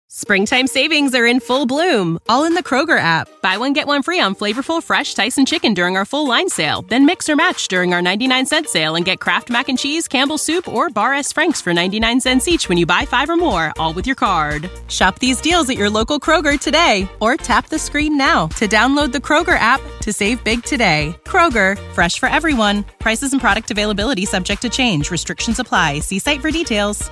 Springtime savings are in full bloom, all in the Kroger app. Buy one, get one free on flavorful, fresh Tyson chicken during our full line sale. Then mix or match during our 99-cent sale and get Kraft Mac and Cheese, Campbell's Soup, or Bar S. Frank's for 99 cents each when you buy 5 or more, all with your card. Shop these deals at your local Kroger today, or tap the screen now to download the Kroger app to save big today. Kroger, fresh for everyone. Prices and product availability subject to change. Restrictions apply. See site for details.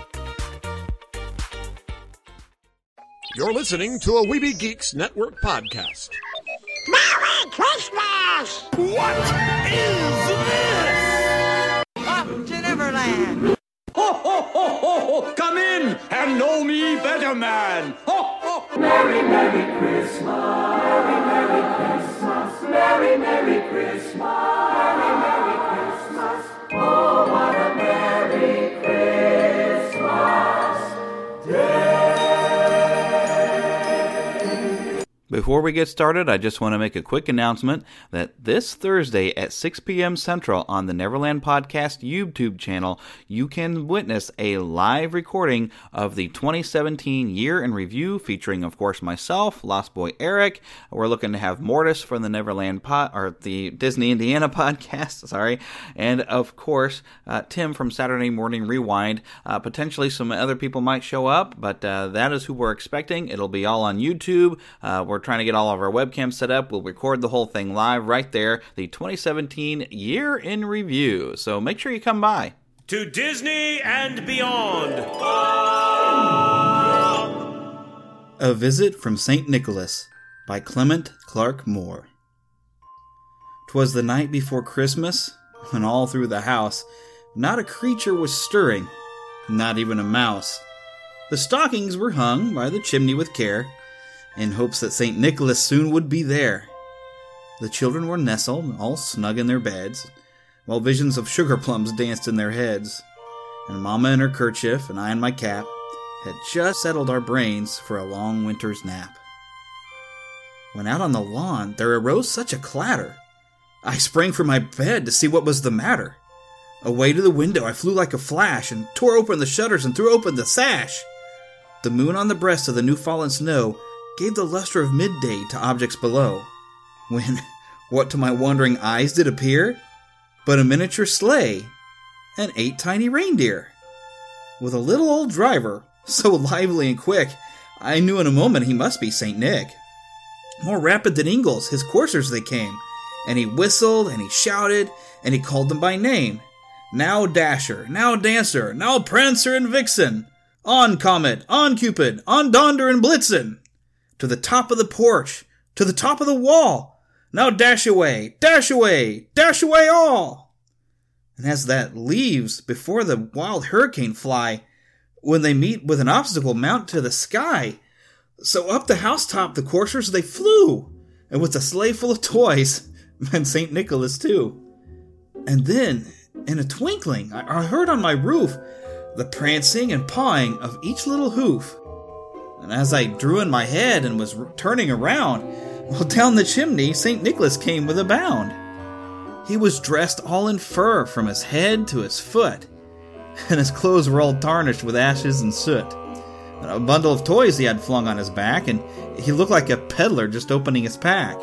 You're listening to a Weeby Geeks Network podcast. Merry Christmas! What is this? Up to Neverland! Ho, ho, ho, ho, ho! Come in and know me better, man! Ho, ho! Merry, Merry Christmas! Merry, Merry Christmas! Merry, Merry Christmas! Merry, Merry Christmas! Oh, what a Merry Christmas Day! Before we get started, I just want to make a quick announcement that this Thursday at 6 p.m. Central on the Neverland Podcast YouTube channel, you can witness a live recording of the 2017 Year in Review featuring, of course, myself, Lost Boy Eric. We're looking to have Mortis from the the Disney Indiana podcast, and of course, Tim from Saturday Morning Rewind. Potentially some other people might show up, but that is who we're expecting. It'll be all on YouTube. We're trying to get all of our webcams set up. We'll record the whole thing live right there, the 2017 Year in Review. So make sure you come by. To Disney and beyond. A Visit from St. Nicholas by Clement Clark Moore. 'Twas the night before Christmas, when all through the house not a creature was stirring, not even a mouse. The stockings were hung by the chimney with care, in hopes that St. Nicholas soon would be there. The children were nestled, all snug in their beds, while visions of sugar plums danced in their heads. And Mama in her kerchief, and I in my cap, had just settled our brains for a long winter's nap. When out on the lawn there arose such a clatter, I sprang from my bed to see what was the matter. Away to the window I flew like a flash, and tore open the shutters and threw open the sash. The moon on the breast of the new-fallen snow gave the luster of midday to objects below, when what to my wondering eyes did appear but a miniature sleigh and 8 tiny reindeer, with a little old driver, so lively and quick, I knew in a moment he must be St. Nick. More rapid than eagles, his coursers they came, and he whistled, and he shouted, and he called them by name. Now Dasher, now Dancer, now Prancer and Vixen, on Comet, on Cupid, on Donder and Blitzen, to the top of the porch, to the top of the wall, now dash away, dash away, dash away all. And as that leaves before the wild hurricane fly, when they meet with an obstacle mount to the sky, so up the housetop the coursers they flew, and with a sleigh full of toys, and St. Nicholas too. And then, in a twinkling, I heard on my roof the prancing and pawing of each little hoof. And as I drew in my head and was turning around, well, down the chimney St. Nicholas came with a bound. He was dressed all in fur from his head to his foot, and his clothes were all tarnished with ashes and soot. And a bundle of toys he had flung on his back, and he looked like a peddler just opening his pack.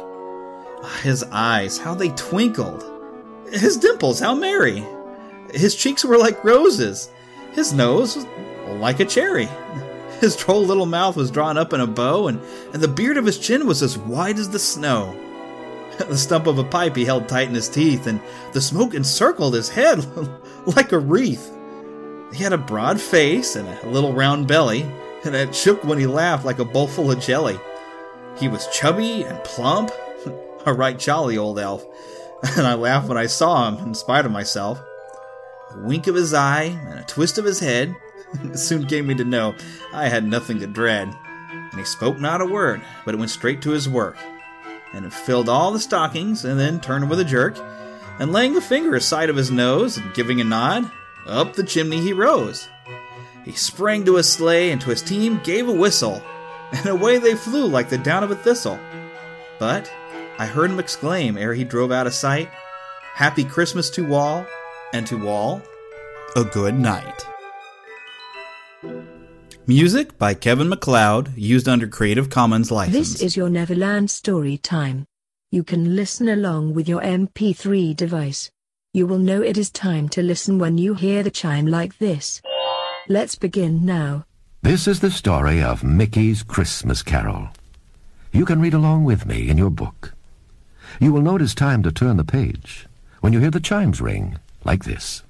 His eyes, how they twinkled. His dimples, how merry. His cheeks were like roses. His nose was like a cherry. His droll little mouth was drawn up in a bow, and the beard of his chin was as white as the snow. The stump of a pipe he held tight in his teeth, and the smoke encircled his head like a wreath. He had a broad face and a little round belly, and it shook when he laughed like a bowl full of jelly. He was chubby and plump, a right jolly old elf, and I laughed when I saw him in spite of myself. A wink of his eye and a twist of his head soon gave me to know I had nothing to dread. And he spoke not a word, but went straight to his work, and filled all the stockings, and then turned with a jerk, and laying a finger aside of his nose, and giving a nod, up the chimney he rose. He sprang to his sleigh, and to his team gave a whistle, and away they flew like the down of a thistle. But I heard him exclaim, ere he drove out of sight, "Happy Christmas to all, and to all, a good night." Music by Kevin MacLeod, used under Creative Commons license. This is your Neverland story time. You can listen along with your MP3 device. You will know it is time to listen when you hear the chime like this. Let's begin now. This is the story of Mickey's Christmas Carol. You can read along with me in your book. You will know it is time to turn the page when you hear the chimes ring like this.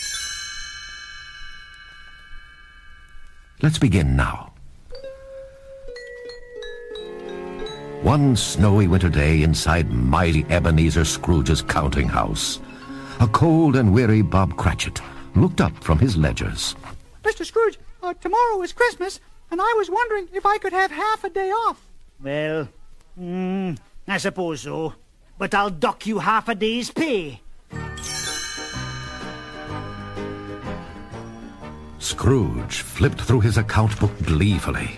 Let's begin now. One snowy winter day inside mighty Ebenezer Scrooge's counting house, a cold and weary Bob Cratchit looked up from his ledgers. Mr. Scrooge, tomorrow is Christmas, and I was wondering if I could have half a day off. Well, I suppose so. But I'll dock you half a day's pay. Scrooge flipped through his account book gleefully.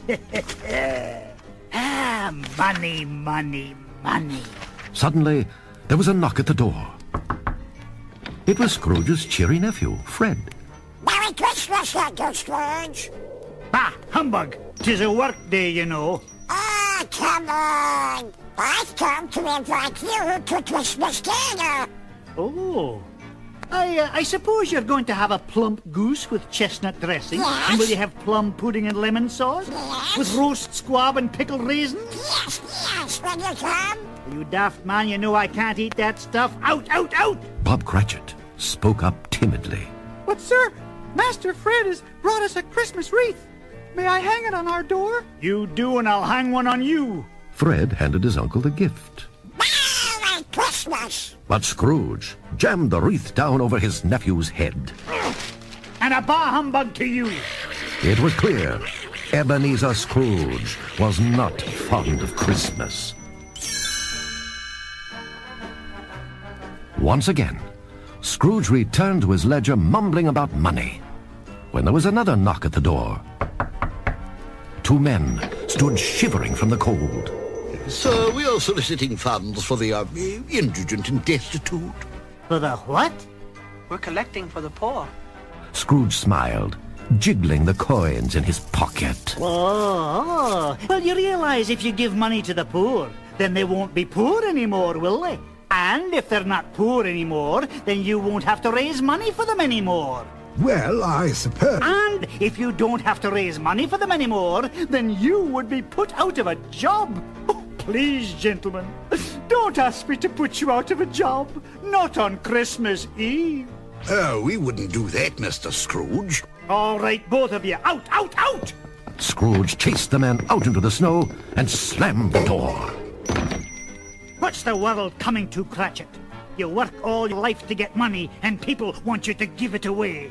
Money, money, money. Suddenly, there was a knock at the door. It was Scrooge's cheery nephew, Fred. Merry Christmas, Uncle Scrooge. Bah, humbug. 'Tis a work day, you know. Ah, come on. I've come to invite you to Christmas dinner. Oh. I suppose you're going to have a plump goose with chestnut dressing? Yes. And will you have plum pudding and lemon sauce? Yes. With roast squab and pickled raisins? Yes, when you come. You daft man, you know I can't eat that stuff. Out, out, out! Bob Cratchit spoke up timidly. But, sir, Master Fred has brought us a Christmas wreath. May I hang it on our door? You do, and I'll hang one on you. Fred handed his uncle the gift. Merry Christmas. But Scrooge jammed the wreath down over his nephew's head. And a bah humbug to you. It was clear Ebenezer Scrooge was not fond of Christmas. Once again, Scrooge returned to his ledger mumbling about money, when there was another knock at the door. Two men stood shivering from the cold. Sir, we are soliciting funds for the indigent and destitute. For the what? We're collecting for the poor. Scrooge smiled, jiggling the coins in his pocket. Oh, well, you realize if you give money to the poor, then they won't be poor anymore, will they? And if they're not poor anymore, then you won't have to raise money for them anymore. Well, I suppose. And if you don't have to raise money for them anymore, then you would be put out of a job. Oh, please, gentlemen, don't ask me to put you out of a job. Not on Christmas Eve. Oh, we wouldn't do that, Mr. Scrooge. All right, both of you, out, out, out! Scrooge chased the man out into the snow and slammed the door. What's the world coming to, Cratchit? You work all your life to get money, and people want you to give it away.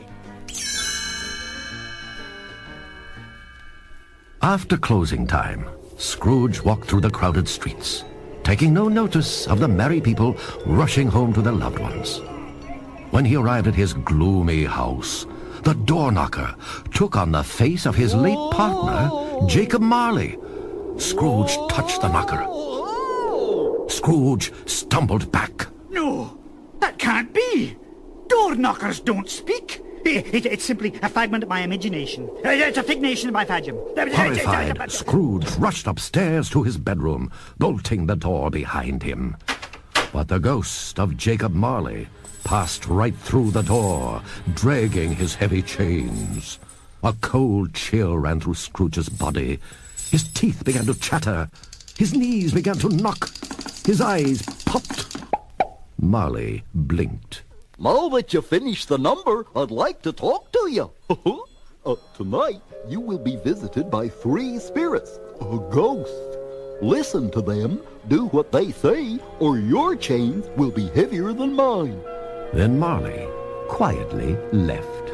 After closing time, Scrooge walked through the crowded streets, taking no notice of the merry people rushing home to their loved ones. When he arrived at his gloomy house, the door knocker took on the face of his late partner, Jacob Marley. Scrooge touched the knocker. Scrooge stumbled back. No, that can't be. Door knockers don't speak. It's simply a figment of my imagination. It's a fignation of my phagm. Horrified, Scrooge rushed upstairs to his bedroom, bolting the door behind him. But the ghost of Jacob Marley passed right through the door, dragging his heavy chains. A cold chill ran through Scrooge's body. His teeth began to chatter. His knees began to knock. His eyes popped. Marley blinked. Now that you finished the number, I'd like to talk to you. Tonight, you will be visited by 3 spirits, ghosts. Listen to them, do what they say, or your chains will be heavier than mine. Then Marley quietly left.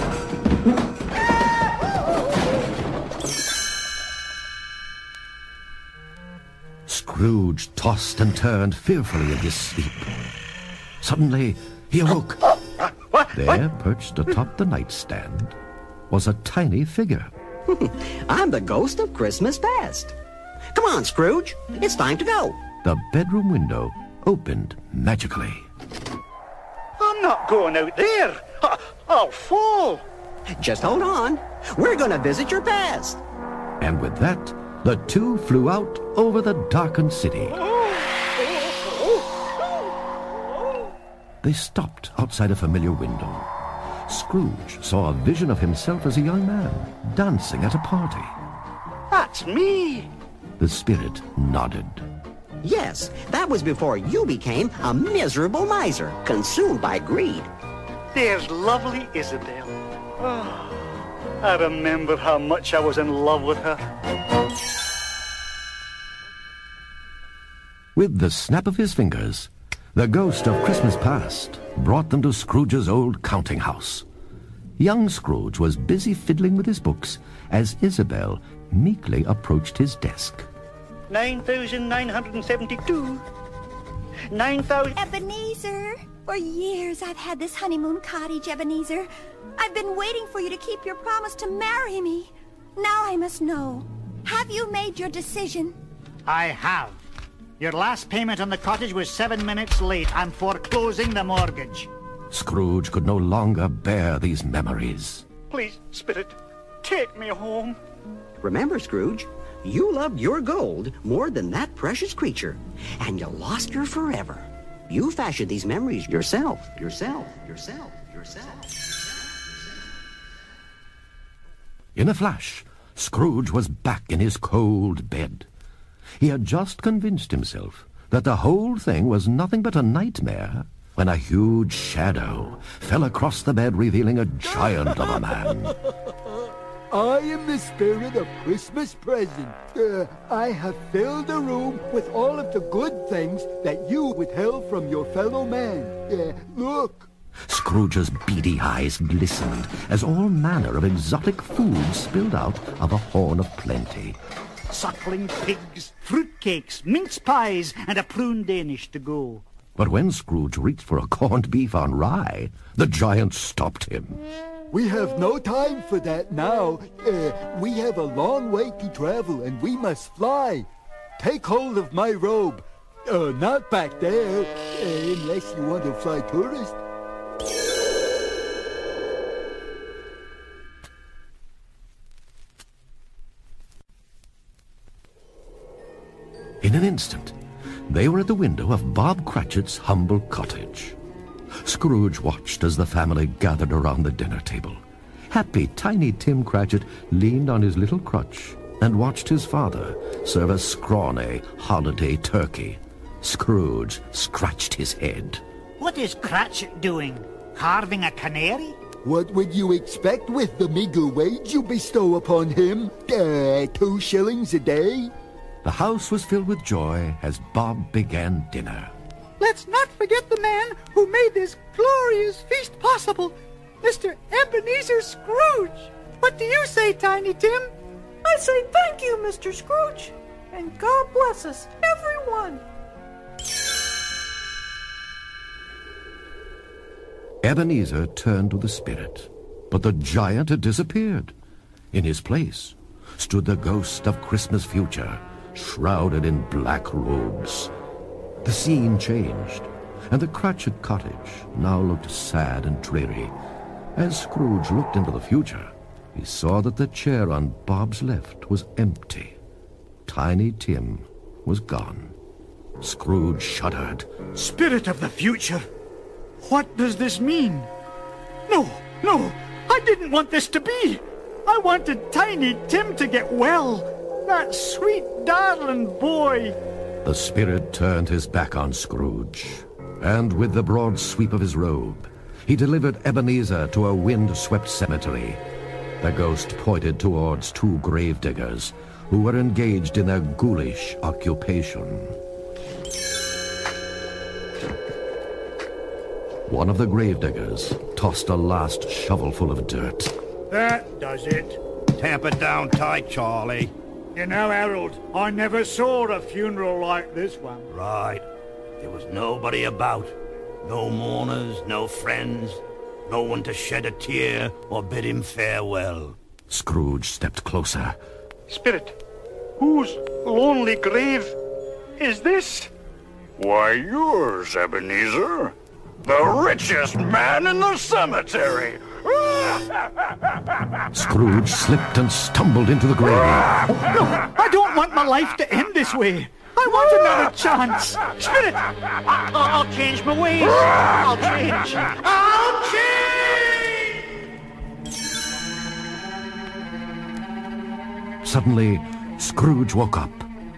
Scrooge tossed and turned fearfully in his sleep. Suddenly, he awoke. There, perched atop the nightstand, was a tiny figure. I'm the ghost of Christmas past. Come on, Scrooge. It's time to go. The bedroom window opened magically. I'm not going out there. I'll fall. Just hold on. We're going to visit your past. And with that, the two flew out over the darkened city. They stopped outside a familiar window. Scrooge saw a vision of himself as a young man, dancing at a party. That's me. The spirit nodded. Yes, that was before you became a miserable miser, consumed by greed. There's lovely Isabel. Oh, I remember how much I was in love with her. With the snap of his fingers, the ghost of Christmas past brought them to Scrooge's old counting house. Young Scrooge was busy fiddling with his books as Isabel meekly approached his desk. 9,972. 9,000... Ebenezer! For years I've had this honeymoon cottage, Ebenezer. I've been waiting for you to keep your promise to marry me. Now I must know. Have you made your decision? I have. Your last payment on the cottage was 7 minutes late. I'm foreclosing the mortgage. Scrooge could no longer bear these memories. Please, Spirit, take me home. Remember, Scrooge, you loved your gold more than that precious creature, and you lost her forever. You fashioned these memories yourself. In a flash, Scrooge was back in his cold bed. He had just convinced himself that the whole thing was nothing but a nightmare when a huge shadow fell across the bed, revealing a giant of a man. I am the spirit of Christmas present. I have filled the room with all of the good things that you withheld from your fellow man. Look. Scrooge's beady eyes glistened as all manner of exotic food spilled out of a horn of plenty. Suckling pigs, fruitcakes, mince pies, and a prune Danish to go. But when Scrooge reached for a corned beef on rye, the giant stopped him. We have no time for that now. We have a long way to travel, and we must fly. Take hold of my robe. Not back there, unless you want to fly tourist. In an instant, they were at the window of Bob Cratchit's humble cottage. Scrooge watched as the family gathered around the dinner table. Happy Tiny Tim Cratchit leaned on his little crutch and watched his father serve a scrawny holiday turkey. Scrooge scratched his head. What is Cratchit doing? Carving a canary? What would you expect with the meager wage you bestow upon him? 2 shillings a day? The house was filled with joy as Bob began dinner. Let's not forget the man who made this glorious feast possible, Mr. Ebenezer Scrooge. What do you say, Tiny Tim? I say thank you, Mr. Scrooge, and God bless us, everyone. Ebenezer turned to the spirit, but the giant had disappeared. In his place stood the ghost of Christmas future, shrouded in black robes. The scene changed, and the Cratchit cottage now looked sad and dreary. As Scrooge looked into the future, he saw that the chair on Bob's left was empty. Tiny Tim was gone. Scrooge shuddered. Spirit of the future! What does this mean? No, I didn't want this to be. I wanted Tiny Tim to get well. That sweet, darling boy. The spirit turned his back on Scrooge, and with the broad sweep of his robe, he delivered Ebenezer to a wind-swept cemetery. The ghost pointed towards 2 gravediggers who were engaged in their ghoulish occupation. One of the gravediggers tossed a last shovelful of dirt. That does it. Tamp it down tight, Charlie. You know, Harold, I never saw a funeral like this one. Right. There was nobody about. No mourners, no friends. No one to shed a tear or bid him farewell. Scrooge stepped closer. Spirit, whose lonely grave is this? Why, yours, Ebenezer. The richest man in the cemetery. Scrooge slipped and stumbled into the grave. No, I don't want my life to end this way. I want another chance. Spirit, I'll change my ways. I'll change. I'll change! Suddenly, Scrooge woke up.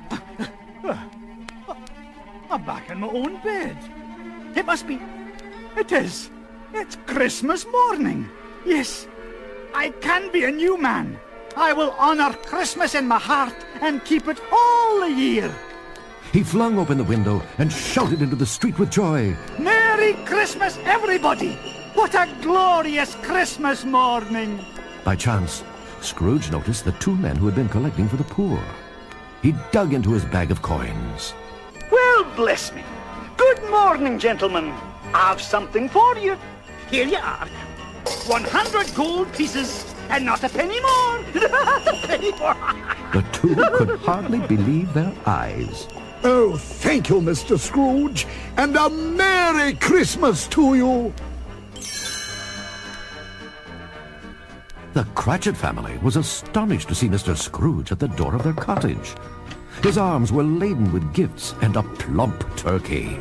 I'm back in my own bed. It must be... It is. It's Christmas morning. Yes, I can be a new man. I will honor Christmas in my heart and keep it all the year. He flung open the window and shouted into the street with joy. Merry Christmas, everybody! What a glorious Christmas morning! By chance, Scrooge noticed the two men who had been collecting for the poor. He dug into his bag of coins. Well, bless me. Good morning, gentlemen. I've something for you. Here you are. 100 gold pieces, and not a penny more. Not a penny more. The two could hardly believe their eyes. Oh, thank you, Mr. Scrooge, and a Merry Christmas to you. The Cratchit family was astonished to see Mr. Scrooge at the door of their cottage. His arms were laden with gifts and a plump turkey.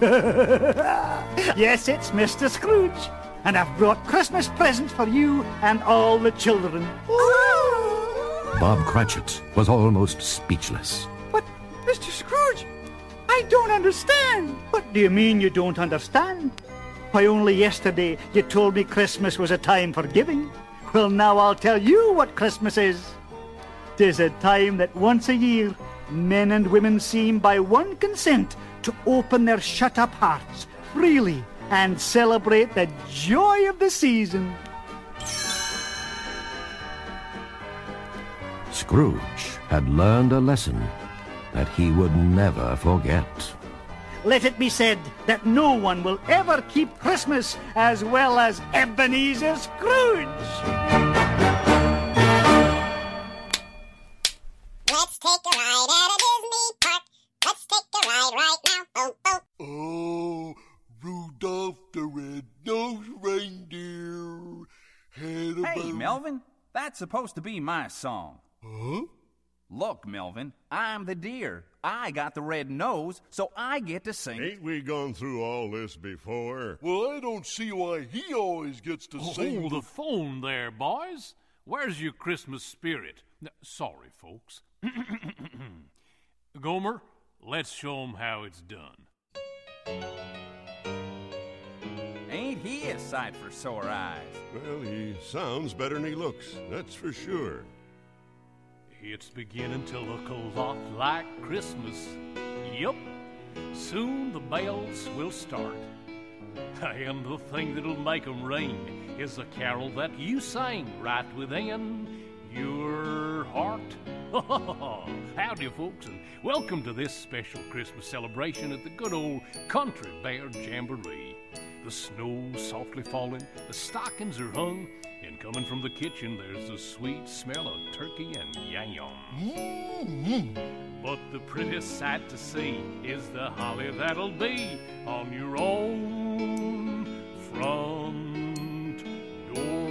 Yes, it's Mr. Scrooge, and I've brought Christmas presents for you and all the children. Bob Cratchit was almost speechless. But, Mr. Scrooge, I don't understand. What do you mean you don't understand? Why, only yesterday you told me Christmas was a time for giving. Well, now I'll tell you what Christmas is. 'Tis a time that once a year men and women seem by one consent to open their shut-up hearts freely and celebrate the joy of the season. Scrooge had learned a lesson that he would never forget. Let it be said that no one will ever keep Christmas as well as Ebenezer Scrooge. Let's take a ride at a Disney park. Let's take a ride right now. Oh, oh. Oh, Rudolph the Red-Nosed Reindeer had a... Hey, Melvin, that's supposed to be my song. Huh? Look, Melvin, I'm the deer. I got the red nose, so I get to sing. Ain't we gone through all this before? Well, I don't see why he always gets to sing. Hold the phone there, boys. Where's your Christmas spirit? Sorry, folks. Gomer, let's show 'em how it's done. Ain't he a sight for sore eyes? Well, he sounds better than he looks, that's for sure. It's beginning to look a lot like Christmas. Yup. Soon the bells will start. And the thing that'll make 'em ring is a carol that you sang right within your heart. Howdy, folks, and welcome to this special Christmas celebration at the good old Country Bear Jamboree. The snow's softly falling, the stockings are hung, and coming from the kitchen there's the sweet smell of turkey and yam. But the prettiest sight to see is the holly that'll be on your own front door.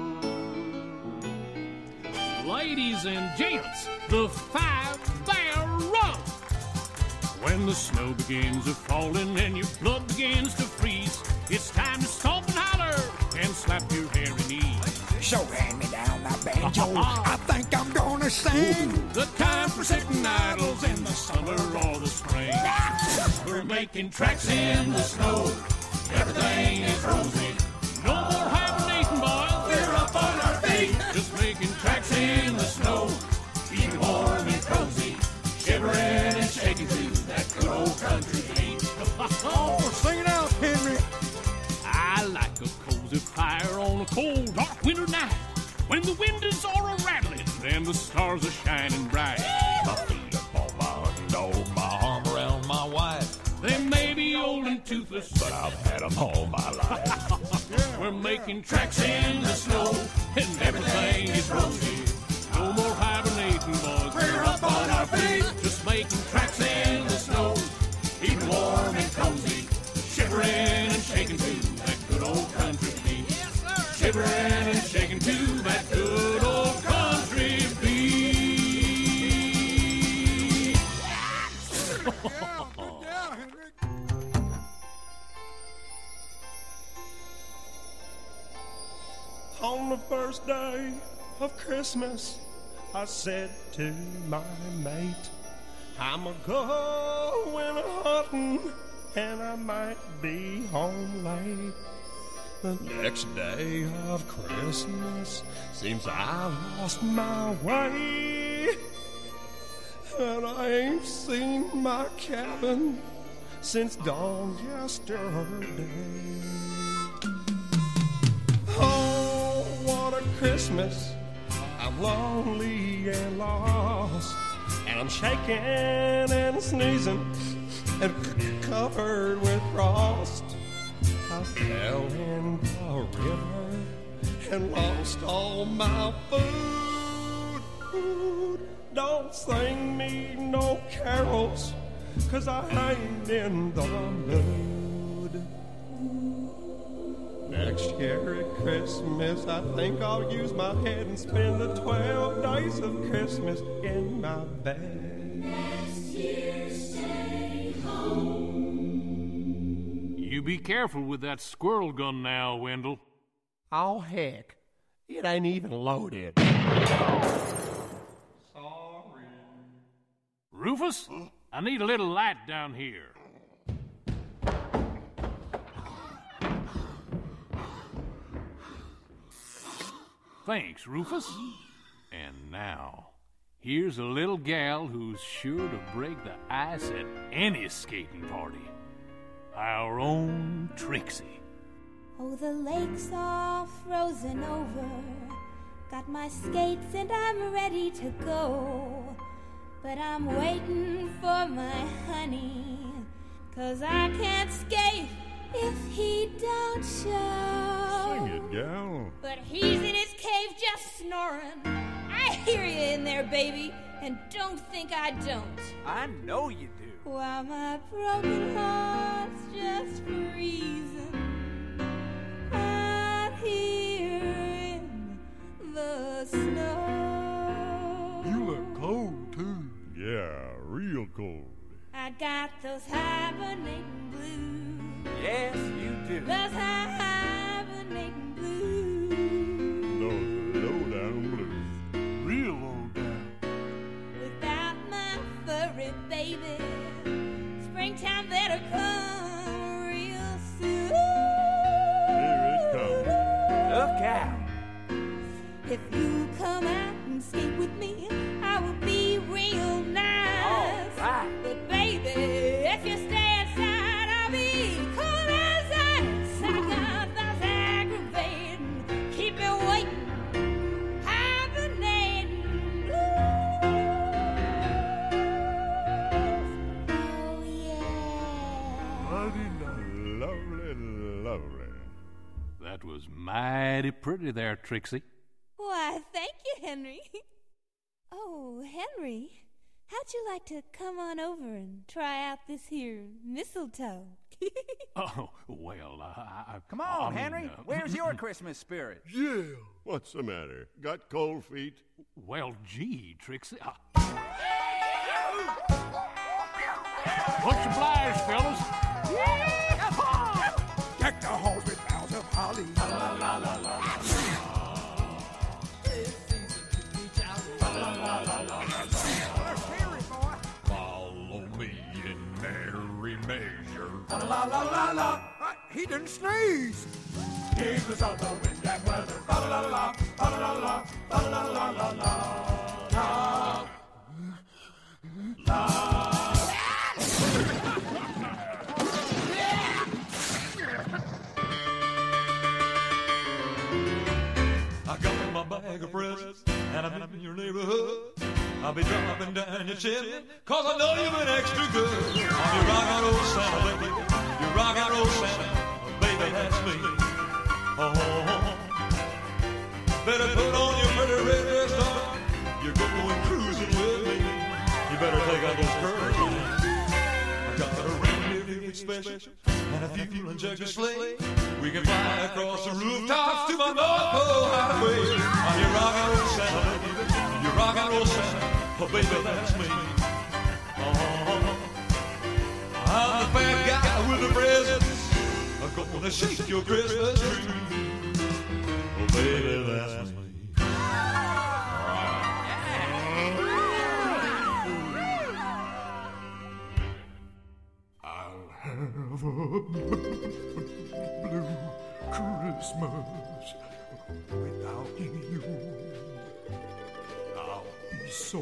Ladies and gents, the 5-bear run. When the snow begins a-falling and your blood begins to freeze, it's time to stomp and holler and slap your hairy knees. So hand me down that banjo, I think I'm gonna sing. The time for sitting idles in the summer or the spring. We're making tracks in the snow, everything is rosy. No more hibernating, boys, we're up on our feet. Just making tracks in the snow, keeping warm and cozy, shivering and shaking to that good old country beat. Oh, sing it out, Henry. I like a cozy fire on a cold, dark winter night, when the windows are a-rattling and the stars are shining bright. My feet up on my hunting dog, my arm around my wife. They may be old and toothless, but I've had them all my life. We're making tracks in the snow, and everything is rosy. No more hibernating, boys, we're up on our feet. Just making tracks in the snow, keeping warm and cozy, shivering and shaking to that good old country beat. Shivering and On the first day of Christmas, I said to my mate, I'm a-going hunting, and I might be home late. The next day of Christmas, seems I lost my way, and I ain't seen my cabin since dawn yesterday. Oh, what a Christmas, I'm lonely and lost, and I'm shaking and sneezing and covered with frost. I fell in the river and lost all my food. Don't sing me no carols, 'cause I ain't in the mood. Next year at Christmas, I think I'll use my head and spend the 12 days of Christmas in my bed. Next year, stay home. You be careful with that squirrel gun now, Wendell. Oh, heck. It ain't even loaded. Sorry. Rufus, I need a little light down here. Thanks, Rufus. And now, here's a little gal who's sure to break the ice at any skating party. Our own Trixie. Oh, the lake's all frozen over. Got my skates and I'm ready to go. But I'm waiting for my honey, 'cause I can't skate if he don't show. Sing it, gal. But he's in his cave just snoring. I hear you in there, baby, and don't think I don't. I know you do. While my broken heart's just freezing out here in the snow. You look cold, too. Yeah, real cold. I got those hibernating blues. Yes, you do. Those hibernating blues. Those low-down blues. Real low-down. Without my furry baby, springtime better come real soon. Here it comes. Look out. If you come out and skate with me, I will be real nice. All right. But baby, if you stay inside, I'll be cold as ice. I got those aggravating, keep me waiting, hibernating blues. Oh yeah. Mighty lovely, lovely. That was mighty pretty there, Trixie. Why, thank you, Henry. Oh, Henry, how'd you like to come on over and try out this here mistletoe? Oh, well, Come on, I mean, Henry. Where's your Christmas spirit? Yeah. What's the matter? Got cold feet? Well, gee, Trixie. What's obliged, fellas? Deck the halls with boughs of holly. La la la la la. Follow me in merry measure. La la la la. He didn't sneeze. He was out the wind and weather. La la la la la la la la la la la. La. I got my bag of presents, and I'm in your neighborhood. I'll be dropping down your chimney, 'cause I know you've been extra good. You rock out old Santa, baby. You rock out old Santa, baby, that's me. Oh, better put on your pretty red dress, darling. You're going cruising with me. You better take out those curls, man. I got a reindeer special and a fuel injector sleigh. We can fly across the rooftops to my North Pole highway. You rock out old Santa, baby. You rock out old Santa, oh baby, that's me. Oh, gonna shake your Christmas tree. Oh, baby, that's me. I'll have a blue Christmas without you. I'll be so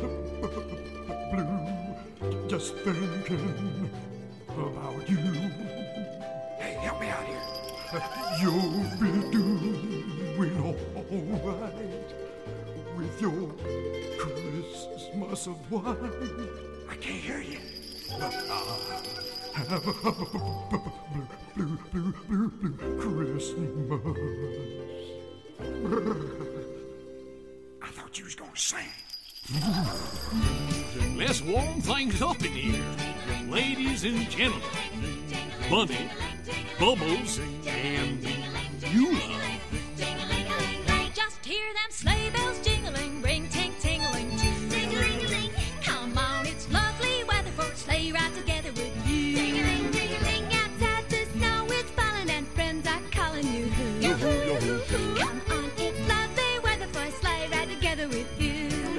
blue just thinking about you. Hey, help me out here. You'll be doing all right with your Christmas of wine. I can't hear you. Have a blue Christmas. I thought you was gonna sing. Let's warm things up in here. Ladies and gentlemen, Bunny, Bubbles, and Beulah. Just hear them sleigh bells jingling, ring, ting, tingling, too. Ding-a-ling-a-ling. Come on, it's lovely weather for a sleigh ride together with you. Ding-a-ling, ding-a-ling. Outside the snow is falling and friends are calling you. Yoo-hoo. Come on, it's lovely weather for a sleigh ride together with you.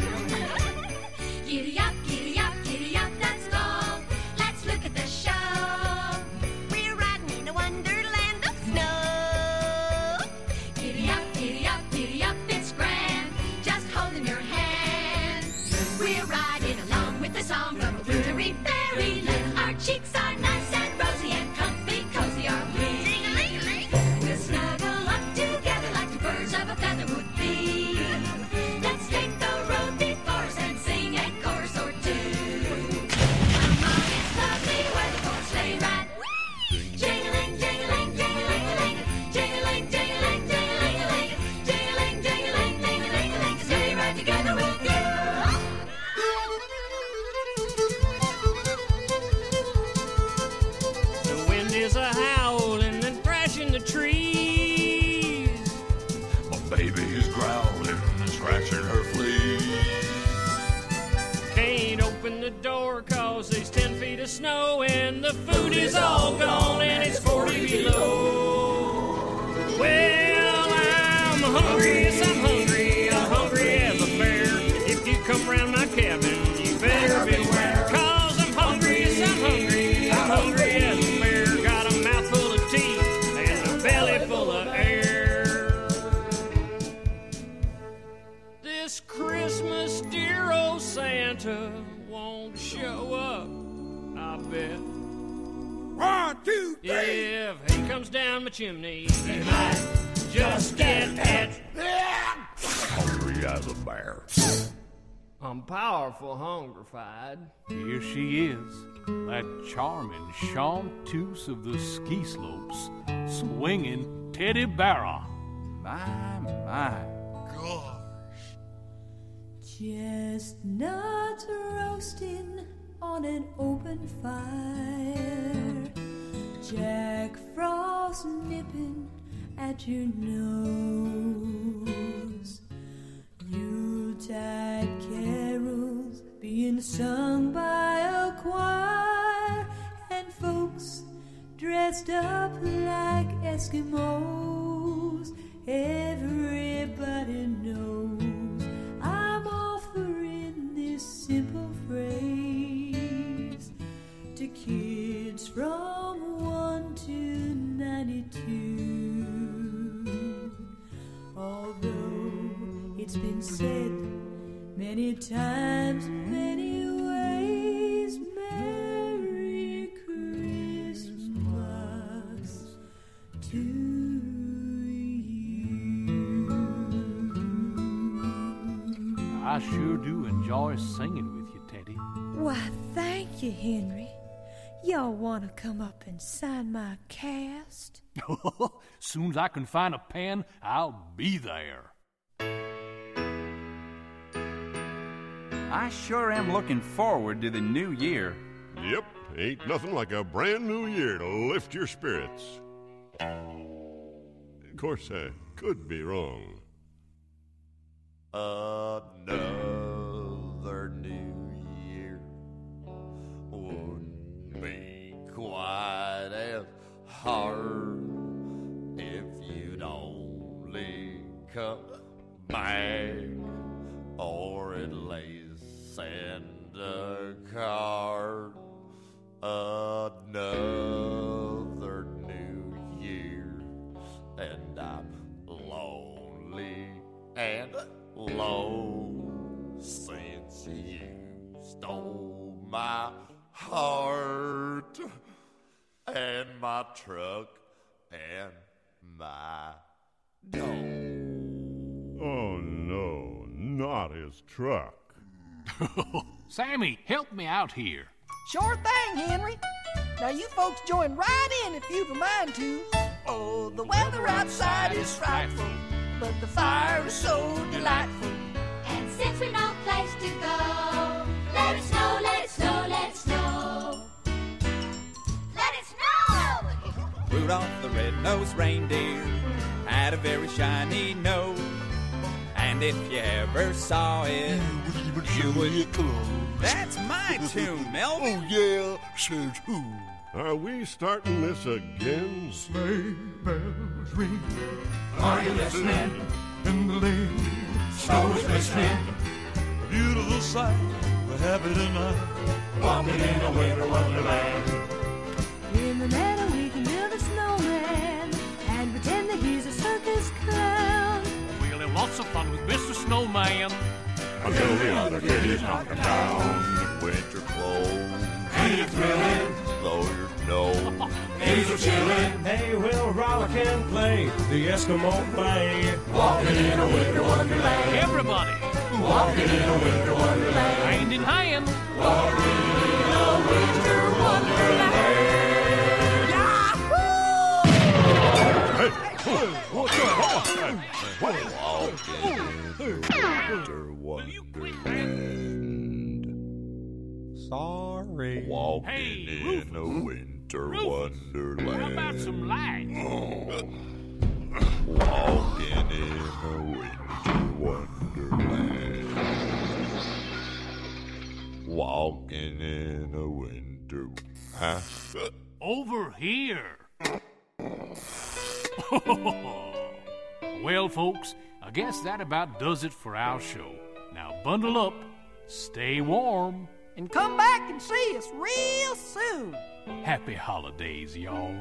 Giddy up, giddy up, giddy up, let's go. Let's look at the show. We're riding in a wonderland of snow. Giddy up, giddy up, giddy up, it's grand. Just holding your hand. We're riding along with the song of a wintry fairyland. Our cheeks are nice and rosy and comfy, cozy are we. Ding-a-ling-a-ling. We'll snuggle up together like two birds of a feather would be. Let's take the road before us and sing a chorus or two. Come on, it's lovely weather for a sleigh ride. Jingling, jingling, jingling-a-ling. Jingling, jingling, jingling-a-ling. Jingling, jingling, jingling-a-ling. Sleigh ride together with you. The wind is a howling and thrashing the trees. My baby is growling and scratching her fleas. Can't open the door cause there's 10 feet of snow and the food is all gone and it's 40 below. Well, I'm hungry, yes, I'm hungry as a bear. If you come round my cabin, you better beware. Cause I'm hungry, yes, I'm hungry as a bear. Got a mouthful of teeth and a belly full of air. This Christmas, dear old Santa won't show up, I bet. 1, 2, 3. If he comes down my chimney, he might just get it. Hungry as a bear. I'm powerful hungrified. Here she is, that charming chanteuse of the ski slopes, swinging Teddy Barra. My. Chestnuts roasting on an open fire, Jack Frost nipping at your nose, Yuletide carols being sung by a choir, and folks dressed up like Eskimos. Everybody knows I'm offering this simple phrase to kids from 1 to 92. Although it's been said many times, many ways, Merry Christmas to you. I sure do enjoy singing with you, Teddy. Why, thank you, Henry. Y'all want to come up and sign my cast? Soon as I can find a pen, I'll be there. I sure am looking forward to the new year. Yep, ain't nothing like a brand new year to lift your spirits. Of course, I could be wrong. Another new year wouldn't be quite as hard the card. Another new year, and I'm lonely and low since you stole my heart and my truck and my dough. Oh, no, not his truck. Sammy, help me out here. Sure thing, Henry. Now you folks join right in if you've a mind to. Oh, the weather outside is frightful, but the fire is so delightful. And since we've no place to go, let it snow, let it snow, let it snow. Let it snow! Rudolph the red-nosed reindeer had a very shiny nose. And if you ever saw it, you would... That's my tune, Melvin. Oh, yeah, says who? Are we starting this again? Sleigh bells ring. Are you listening? In the lane, snow is glistening. A beautiful sight, we're happy tonight. Walking in a winter wonderland. In the meadow we can build a snowman and pretend that he's a circus clown. We'll have lots of fun with Mr. Snowman. Until the other kitties knock him down. Winter clothes, Ain't it thrilling? blow your nose. Days are chilling. They will rollick and play the Eskimo play. Walking in a winter wonderland. Everybody, Walking in a winter wonderland. hand in hand. Walking in a winter wonderland. Hey, what's up? Sorry. Walking in a winter wonderland. How about some lights? Walking in a winter wonderland. Walking in a winter. Huh? Over here. Well, folks, I guess that about does it for our show. Now bundle up, stay warm, And come back and see us real soon. Happy holidays, y'all.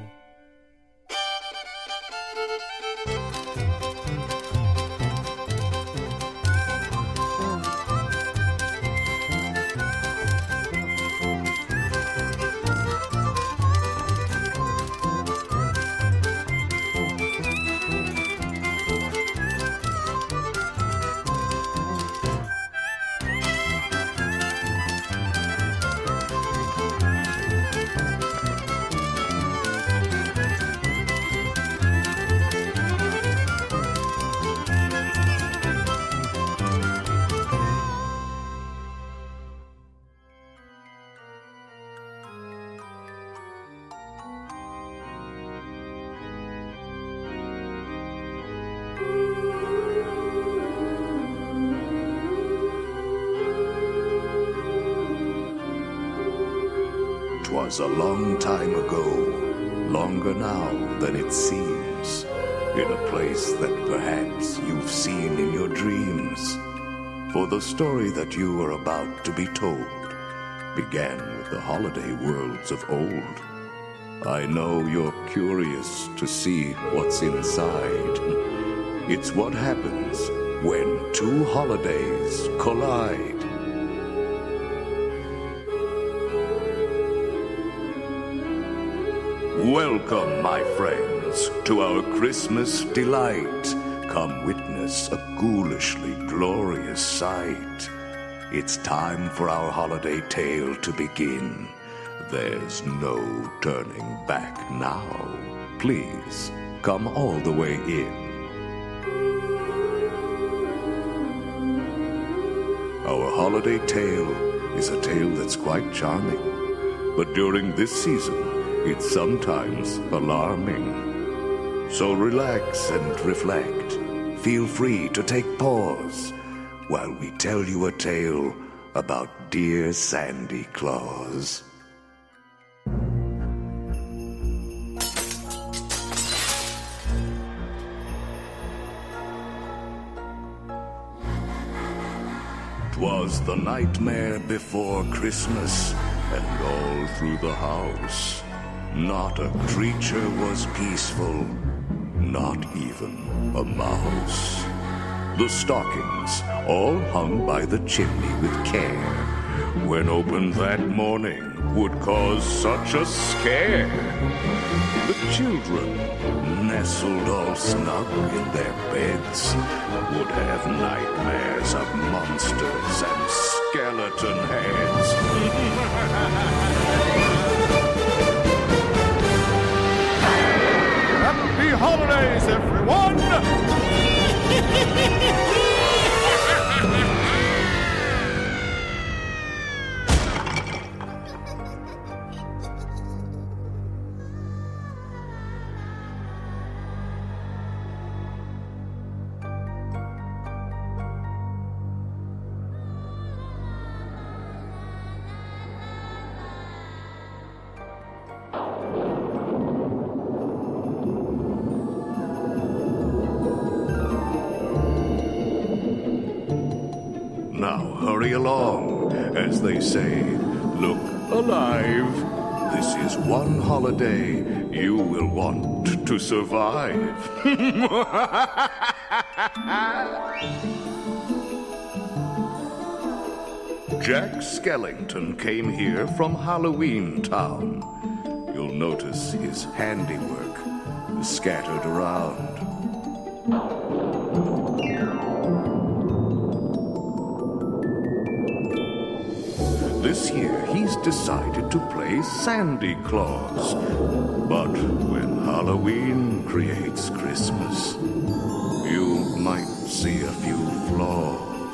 'Twas a long time ago, longer now than it seems, in a place that perhaps you've seen in your dreams. For the story that you are about to be told began with the holiday worlds of old. I know you're curious to see what's inside. It's what happens when two holidays collide. Welcome, my friends, to our Christmas delight. Come witness a ghoulishly glorious sight. It's time for our holiday tale to begin. There's no turning back now. Please, come all the way in. Our holiday tale is a tale that's quite charming, but during this season, it's sometimes alarming. So relax and reflect. Feel free to take pause while we tell you a tale about dear Sandy Claus. 'Twas the nightmare before Christmas, and all through the house, not a creature was peaceful, not even a mouse. The stockings all hung by the chimney with care, when opened that morning, would cause such a scare. The children, nestled all snug in their beds, would have nightmares of monsters and skeleton heads. Happy holidays, everyone! Now hurry along, as they say, look alive. This is one holiday you will want to survive. Jack Skellington came here from Halloween Town. You'll notice his handiwork scattered around. This year, he's decided to play Sandy Claus. But when Halloween creates Christmas, you might see a few flaws.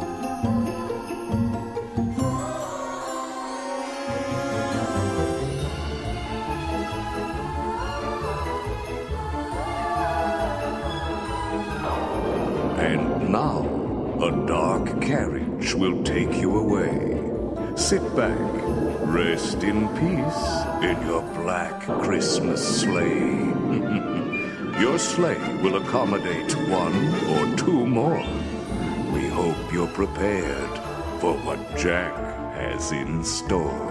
And now, a dark carriage will take you away. Sit back, rest in peace in your black Christmas sleigh. Your sleigh will accommodate one or two more. We hope you're prepared for what Jack has in store.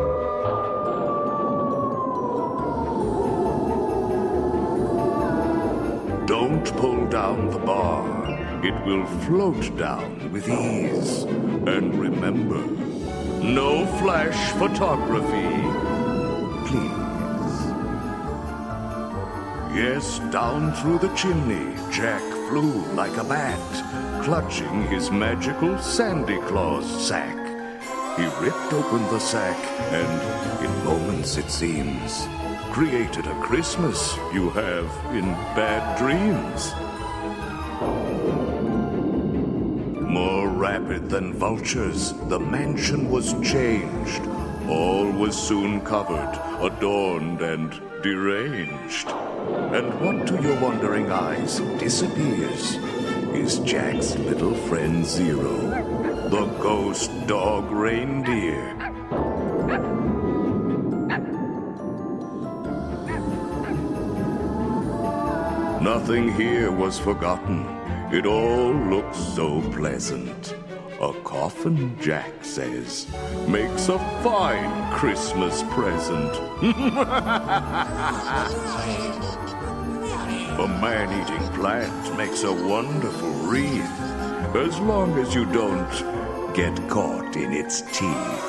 Don't pull down the bar. It will float down with ease. And remember, no flash photography, please. Yes, down through the chimney, Jack flew like a bat, clutching his magical Sandy Claus sack. He ripped open the sack and, in moments it seems, created a Christmas you have in bad dreams. More rapid than vultures, the mansion was changed. All was soon covered, adorned, and deranged. And what to your wondering eyes disappears is Jack's little friend Zero, the ghost dog reindeer. Nothing here was forgotten. It all looks so pleasant. A coffin, Jack says, makes a fine Christmas present. A man-eating plant makes a wonderful wreath, as long as you don't get caught in its teeth.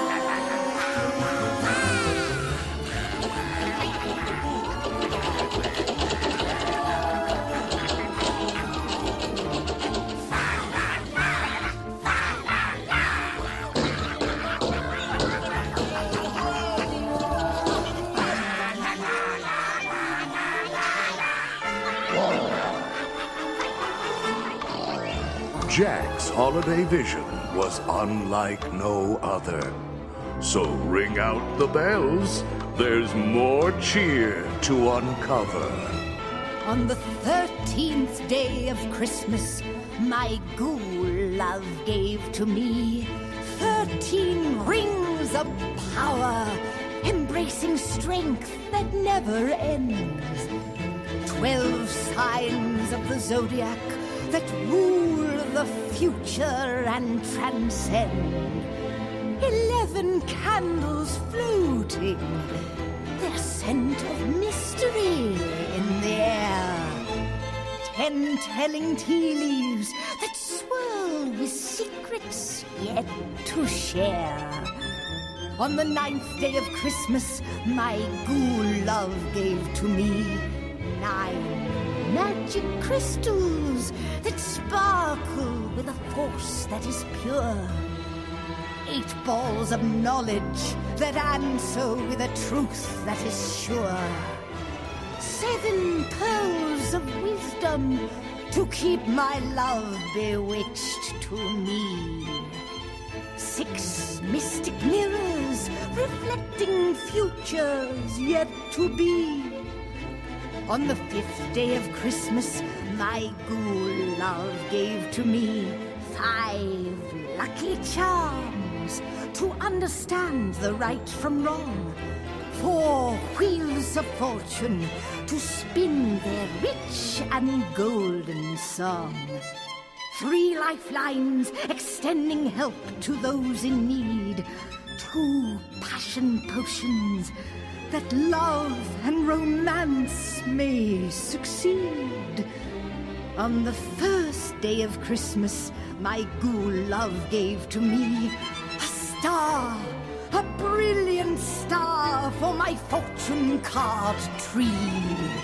Jack's holiday vision was unlike no other. So ring out the bells, there's more cheer to uncover. On the 13th day of Christmas, my ghoul love gave to me 13 rings of power, embracing strength that never ends. 12 signs of the zodiac, that rule the future and transcend. 11 candles floating, their scent of mystery in the air. 10 telling tea leaves that swirl with secrets yet to share. On the 9th day of Christmas, my ghoul love gave to me 9 magic crystals that sparkle with a force that is pure. 8 balls of knowledge that answer with a truth that is sure. 7 pearls of wisdom to keep my love bewitched to me. 6 mystic mirrors reflecting futures yet to be. On the 5th day of Christmas, my ghoul love gave to me 5 lucky charms to understand the right from wrong. 4 wheels of fortune to spin their rich and golden song. 3 lifelines extending help to those in need. 2 passion potions that love and romance may succeed. On the 1st day of Christmas, my ghoul love gave to me a star, a brilliant star for my fortune card tree.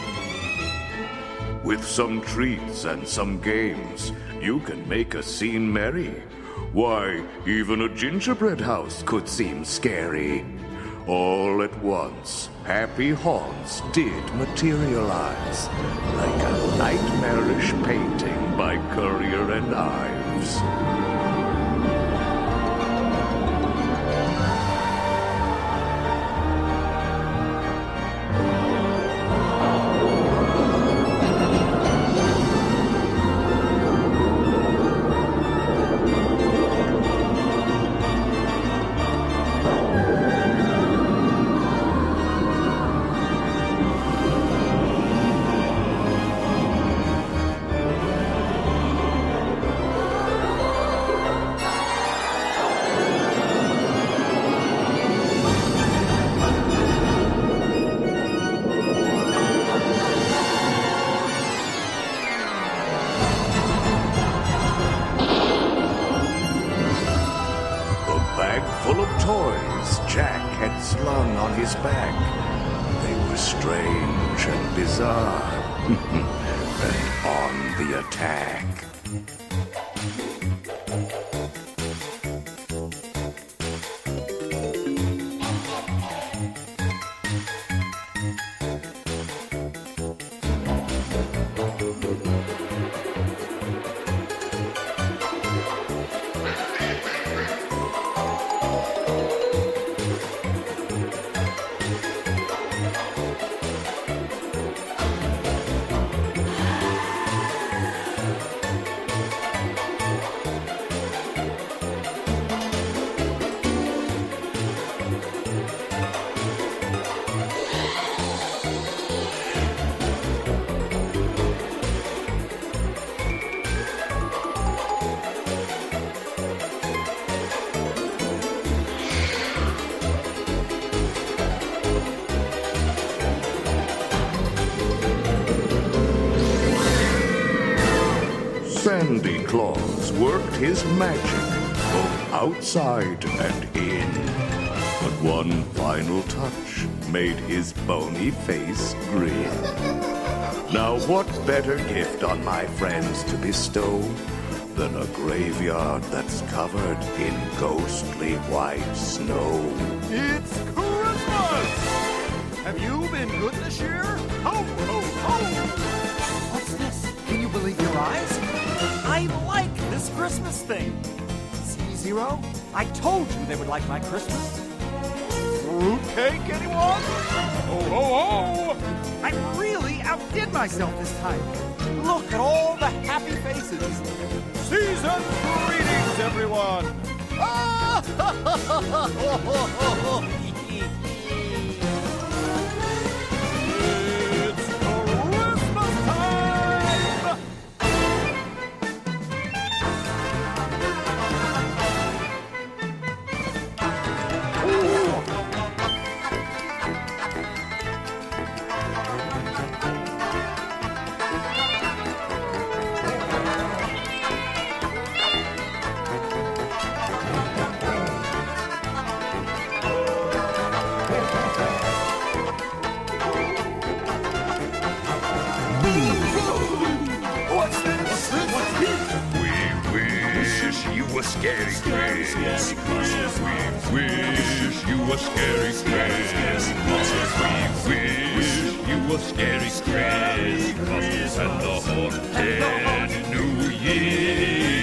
With some treats and some games, you can make a scene merry. Why, even a gingerbread house could seem scary. All at once, happy haunts did materialize, like a nightmarish painting by Currier and Ives. Full of toys Jack had slung on his back. They were strange and bizarre and on the attack. Sandy Claus worked his magic both outside and in. But one final touch made his bony face grin. Now what better gift on my friends to bestow than a graveyard that's covered in ghostly white snow? It's Christmas! Have you been good this year? Ho, ho, ho! What's this? Can you believe your eyes? I like this Christmas thing. See, Zero? I told you they would like my Christmas. Fruitcake, anyone? Ho, ho, ho! I really outdid myself this time. Look at all the happy faces. Season greetings, everyone! It's Christmas time! scary Chris. We wish you a scary Chris. We wish you a scary Chris. And a haunted New Year.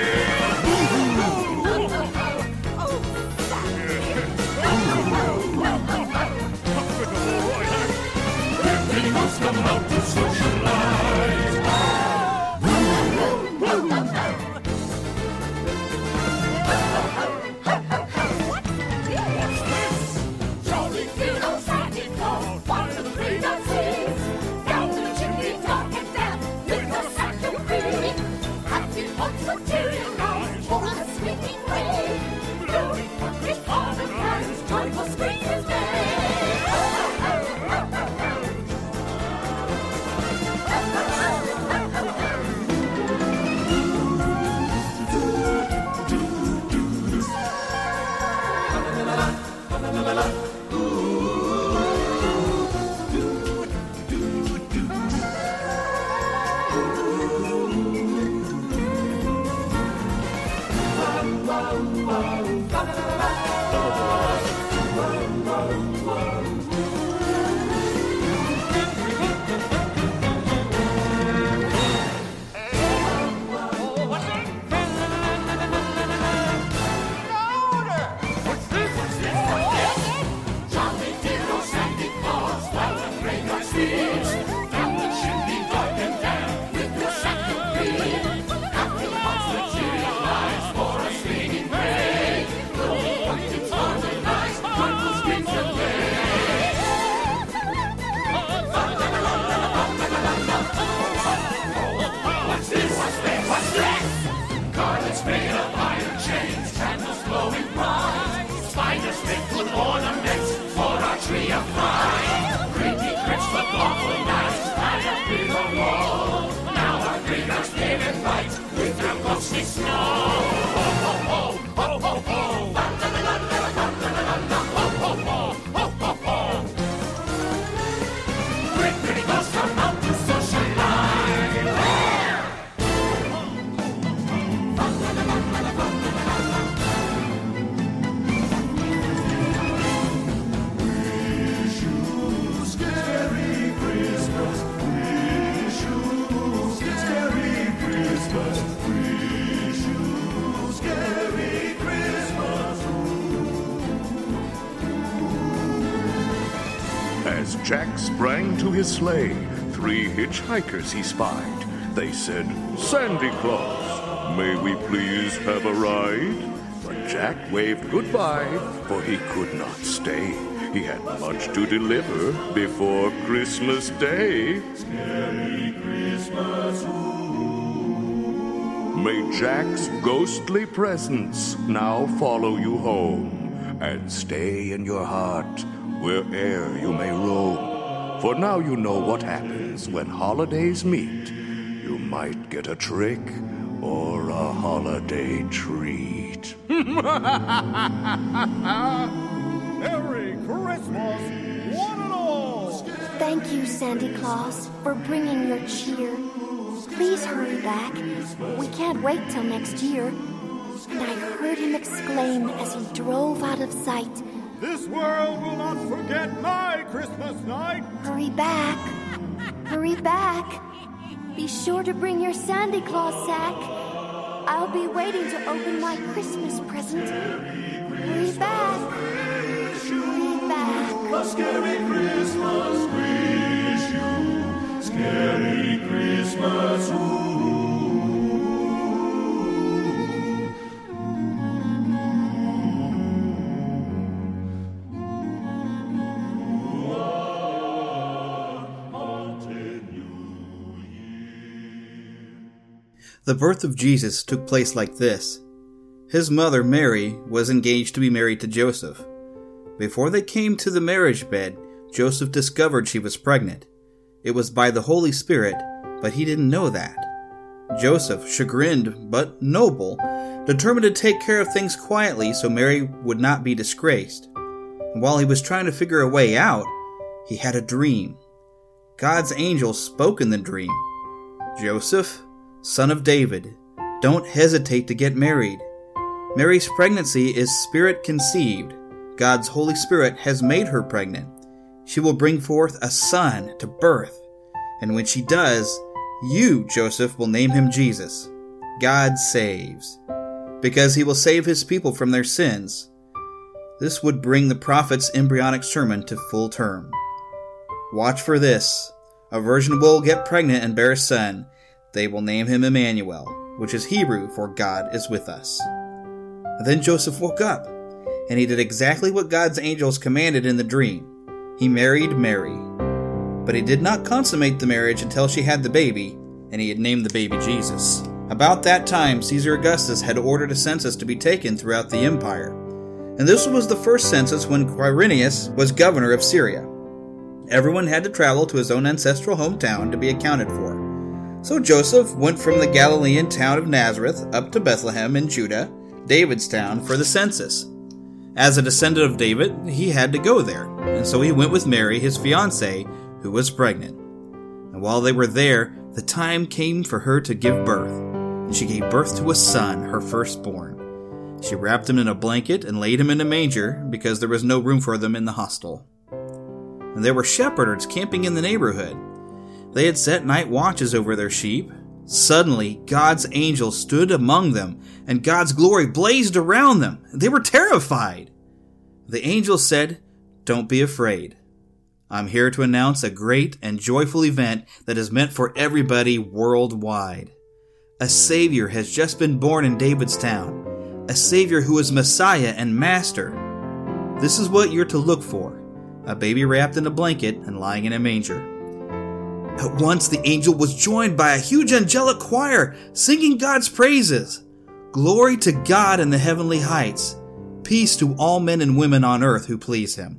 We must come out to socialize. Jolly good old Santa Claus, one of the three Nazis. Down the chimney, dark and damp, with a sack of cream. Happy hopes materialize for a sweeping way. Glory for Chris Father Christ, joyful spring is As Jack sprang to his sleigh, 3 hitchhikers he spied. They said, "Sandy Claus, may we please have a ride?" But Jack waved goodbye, for he could not stay. He had much to deliver before Christmas Day. Merry Christmas, May Jack's ghostly presence now follow you home, and stay in your heart where'er you may roam. For now you know what happens when holidays meet. You might get a trick or a holiday treat. Merry Christmas, one and all! Thank you, Santa Claus, for bringing your cheer. Please hurry back. We can't wait till next year. And I heard him exclaim as he drove out of sight, "This world will not forget my Christmas night." Hurry back. Hurry back. Be sure to bring your Santa Claus sack. I'll be waiting to open my Christmas present. Hurry back. Hurry back. A scary Christmas, wish you. Scary Christmas, The birth of Jesus took place like this. His mother, Mary, was engaged to be married to Joseph. Before they came to the marriage bed, Joseph discovered she was pregnant. It was by the Holy Spirit, but he didn't know that. Joseph, chagrined but noble, determined to take care of things quietly so Mary would not be disgraced. And while he was trying to figure a way out, he had a dream. God's angel spoke in the dream. "Joseph, son of David, don't hesitate to get married. Mary's pregnancy is spirit-conceived. God's Holy Spirit has made her pregnant. She will bring forth a son to birth. And when she does, you, Joseph, will name him Jesus. God saves. Because he will save his people from their sins. This would bring the prophet's embryonic sermon to full term. Watch for this. A virgin will get pregnant and bear a son. They will name him Emmanuel, which is Hebrew for God is with us. And then Joseph woke up, and he did exactly what God's angels commanded in the dream. He married Mary. But he did not consummate the marriage until she had the baby, and he had named the baby Jesus. About that time, Caesar Augustus had ordered a census to be taken throughout the empire. And this was the first census when Quirinius was governor of Syria. Everyone had to travel to his own ancestral hometown to be accounted for. So Joseph went from the Galilean town of Nazareth up to Bethlehem in Judah, David's town, for the census. As a descendant of David, he had to go there, and so he went with Mary, his fiancée, who was pregnant. And while they were there, the time came for her to give birth, and she gave birth to a son, her firstborn. She wrapped him in a blanket and laid him in a manger, because there was no room for them in the hostel. And there were shepherds camping in the neighborhood. They had set night watches over their sheep. Suddenly, God's angel stood among them, and God's glory blazed around them. They were terrified. The angel said, "Don't be afraid. I'm here to announce a great and joyful event that is meant for everybody worldwide. A Savior has just been born in David's town, a Savior who is Messiah and Master. This is what you're to look for, a baby wrapped in a blanket and lying in a manger." At once the angel was joined by a huge angelic choir, singing God's praises. Glory to God in the heavenly heights. Peace to all men and women on earth who please him.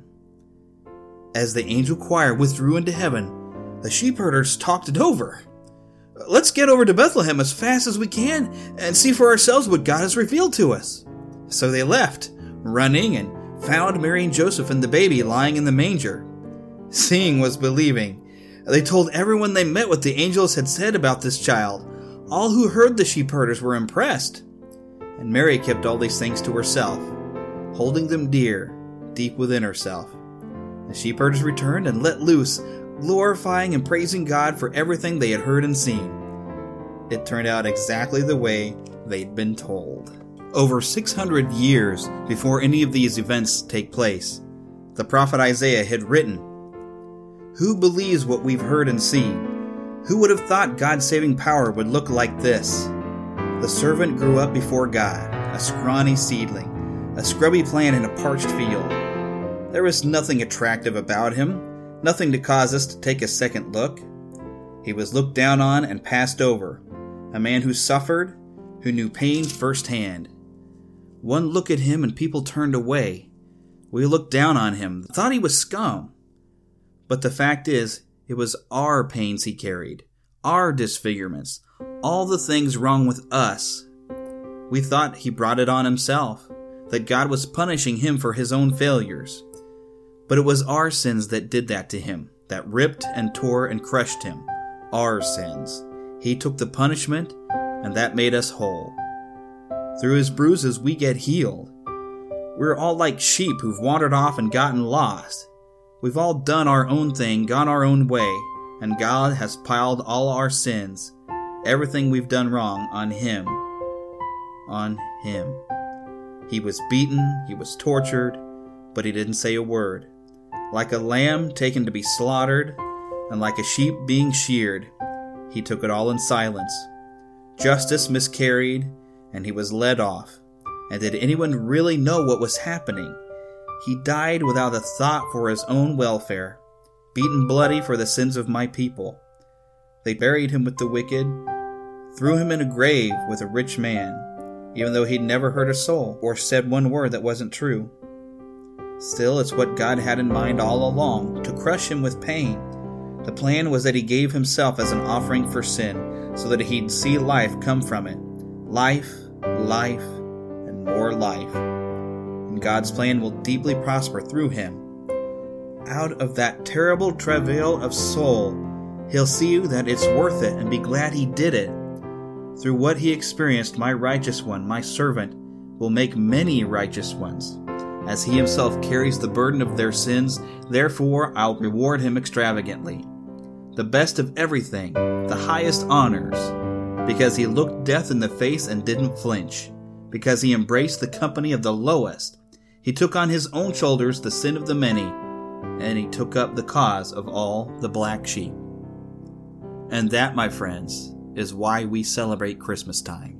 As the angel choir withdrew into heaven, the sheepherders talked it over. "Let's get over to Bethlehem as fast as we can and see for ourselves what God has revealed to us." So they left, running, and found Mary and Joseph and the baby lying in the manger. Seeing was believing. They told everyone they met what the angels had said about this child. All who heard the sheepherders were impressed. And Mary kept all these things to herself, holding them dear, deep within herself. The sheepherders returned and let loose, glorifying and praising God for everything they had heard and seen. It turned out exactly the way they'd been told. Over 600 years before any of these events take place, the prophet Isaiah had written, "Who believes what we've heard and seen? Who would have thought God's saving power would look like this? The servant grew up before God, a scrawny seedling, a scrubby plant in a parched field. There was nothing attractive about him, nothing to cause us to take a second look. He was looked down on and passed over, a man who suffered, who knew pain firsthand. One look at him and people turned away. We looked down on him, thought he was scum. But the fact is, it was our pains he carried, our disfigurements, all the things wrong with us. We thought he brought it on himself, that God was punishing him for his own failures. But it was our sins that did that to him, that ripped and tore and crushed him. Our sins. He took the punishment, and that made us whole. Through his bruises we get healed. We're all like sheep who've wandered off and gotten lost. We've all done our own thing, gone our own way, and God has piled all our sins, everything we've done wrong, on him. On him. He was beaten, he was tortured, but he didn't say a word. Like a lamb taken to be slaughtered, and like a sheep being sheared, he took it all in silence. Justice miscarried, and he was led off. And did anyone really know what was happening? He died without a thought for his own welfare, beaten bloody for the sins of my people. They buried him with the wicked, threw him in a grave with a rich man, even though he'd never hurt a soul or said one word that wasn't true. Still, it's what God had in mind all along, to crush him with pain. The plan was that he gave himself as an offering for sin, so that he'd see life come from it. Life, life, and more life. And God's plan will deeply prosper through him. Out of that terrible travail of soul, he'll see that it's worth it and be glad he did it. Through what he experienced, my righteous one, my servant, will make many righteous ones. As he himself carries the burden of their sins, therefore I'll reward him extravagantly. The best of everything, the highest honors, because he looked death in the face and didn't flinch, because he embraced the company of the lowest. He took on his own shoulders the sin of the many, and he took up the cause of all the black sheep. And that, my friends, is why we celebrate Christmas time.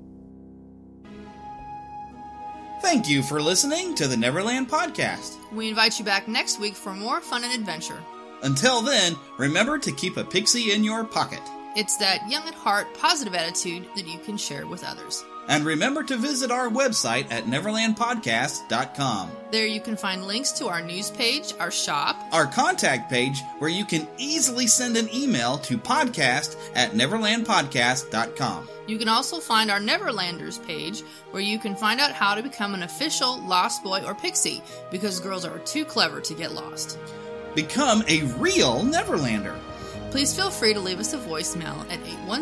Thank you for listening to the Neverland Podcast. We invite you back next week for more fun and adventure. Until then, remember to keep a pixie in your pocket. It's that young at heart, positive attitude that you can share with others. And remember to visit our website at neverlandpodcast.com. There you can find links to our news page, our shop, our contact page, where you can easily send an email to podcast@neverlandpodcast.com. You can also find our Neverlanders page, where you can find out how to become an official Lost Boy or Pixie, because girls are too clever to get lost. Become a real Neverlander. Please feel free to leave us a voicemail at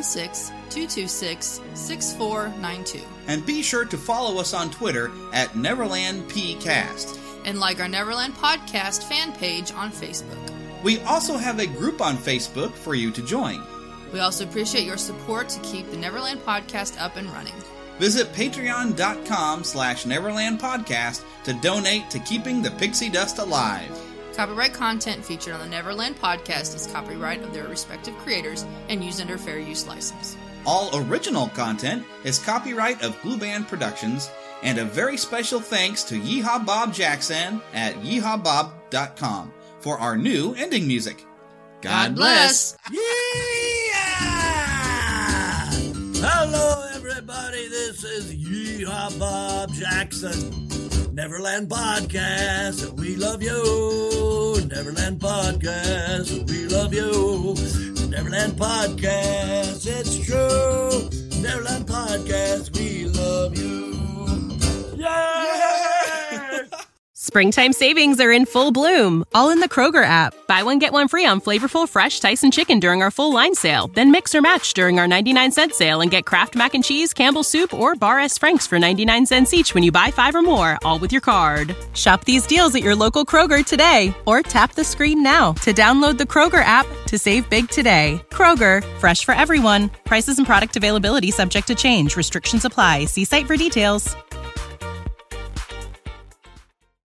816-226-6492. And be sure to follow us on Twitter at NeverlandPcast. And like our Neverland Podcast fan page on Facebook. We also have a group on Facebook for you to join. We also appreciate your support to keep the Neverland Podcast up and running. Visit patreon.com/NeverlandPodcast to donate to keeping the pixie dust alive. Copyright content featured on the Neverland Podcast is copyright of their respective creators and used under fair use license. All original content is copyright of Blue Band Productions, and a very special thanks to Yeehaw Bob Jackson at yeehawbob.com for our new ending music. God bless! Hello, everybody. This is Yeehaw Bob Jackson. Neverland Podcast, we love you. Neverland Podcast, we love you. Neverland Podcast, it's true. Neverland Podcast, we love you. Yeah! Springtime savings are in full bloom, all in the Kroger app. Buy one, get one free on flavorful fresh Tyson chicken during our full line sale. Then mix or match during our 99-cent sale and get Kraft Mac and Cheese, Campbell's Soup, or Bar S. Frank's for 99 cents each when you buy 5 or more, all with your card. Shop these deals at your local Kroger today, or tap the screen now to download the Kroger app to save big today. Kroger, fresh for everyone. Prices and product availability subject to change. Restrictions apply. See site for details.